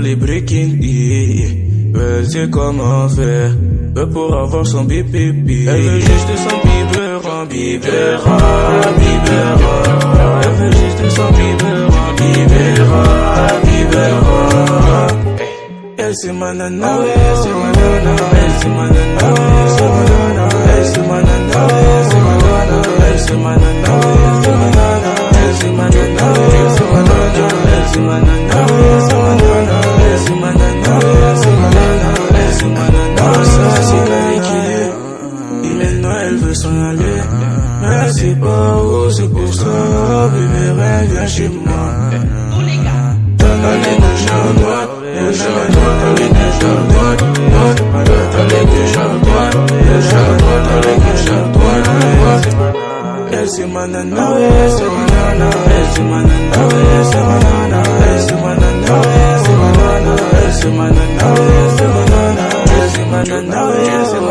les breaking, elle sait comment faire, pour avoir son bibibi. Elle veut juste son biberon, biberon, biberon. Elle veut juste son biberon, biberon, biberon. Elle c'est ma nana, elle c'est ma nana, elle c'est ma nana, elle c'est ma nana, elle c'est ma nana, elle c'est ma nana, elle c'est ma nana, elle c'est ma nana, elle c'est ma nana, elle c'est ma nana, elle c'est ma nana, elle c'est ma nana, ça c'est la liquide. Et maintenant elle veut s'en aller, mais c'est pas où, c'est pour ça, bébé viens chez moi. T'as les couches à droite, couches à droite, t'as les couches à droite, t'as les couches à droite, couches à droite, t'as les couches à droite. Elle c'est ma nana, elle c'est ma nana, elle c'est ma nana, elle c'est ma nana, elle c'est ma nana, elle c'est ma nana, elle c'est ma nana, elle c'est ma nana, elle c'est ma nana, elle c'est ma nana.